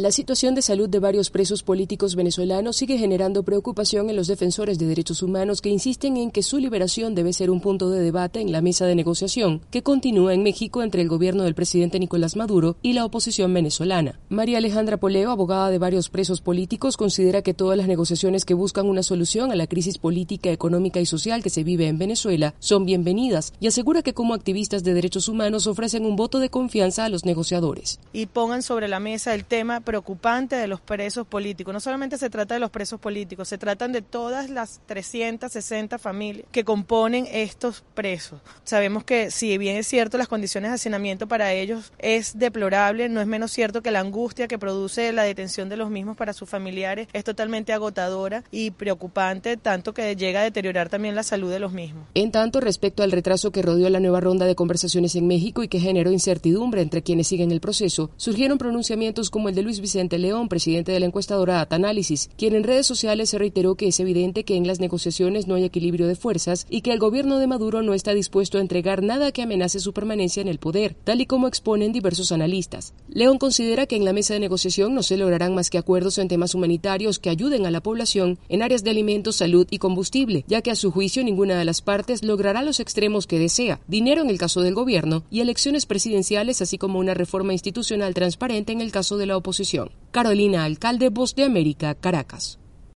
La situación de salud de varios presos políticos venezolanos sigue generando preocupación en los defensores de derechos humanos que insisten en que su liberación debe ser un punto de debate en la mesa de negociación que continúa en México entre el gobierno del presidente Nicolás Maduro y la oposición venezolana. María Alejandra Poleo, abogada de varios presos políticos, considera que todas las negociaciones que buscan una solución a la crisis política, económica y social que se vive en Venezuela son bienvenidas y asegura que como activistas de derechos humanos ofrecen un voto de confianza a los negociadores. Y pongan sobre la mesa el tema preocupante de los presos políticos. No solamente se trata de los presos políticos, se tratan de todas las 360 familias que componen estos presos. Sabemos que si bien es cierto las condiciones de hacinamiento para ellos es deplorable, no es menos cierto que la angustia que produce la detención de los mismos para sus familiares es totalmente agotadora y preocupante, tanto que llega a deteriorar también la salud de los mismos. En tanto, respecto al retraso que rodeó la nueva ronda de conversaciones en México y que generó incertidumbre entre quienes siguen el proceso, surgieron pronunciamientos como el de Luis Vicente León, presidente de la encuestadora Data Análisis, quien en redes sociales se reiteró que es evidente que en las negociaciones no hay equilibrio de fuerzas y que el gobierno de Maduro no está dispuesto a entregar nada que amenace su permanencia en el poder, tal y como exponen diversos analistas. León considera que en la mesa de negociación no se lograrán más que acuerdos en temas humanitarios que ayuden a la población en áreas de alimentos, salud y combustible, ya que a su juicio ninguna de las partes logrará los extremos que desea, dinero en el caso del gobierno y elecciones presidenciales, así como una reforma institucional transparente en el caso de la oposición. Carolina Alcalde, Voz de América, Caracas.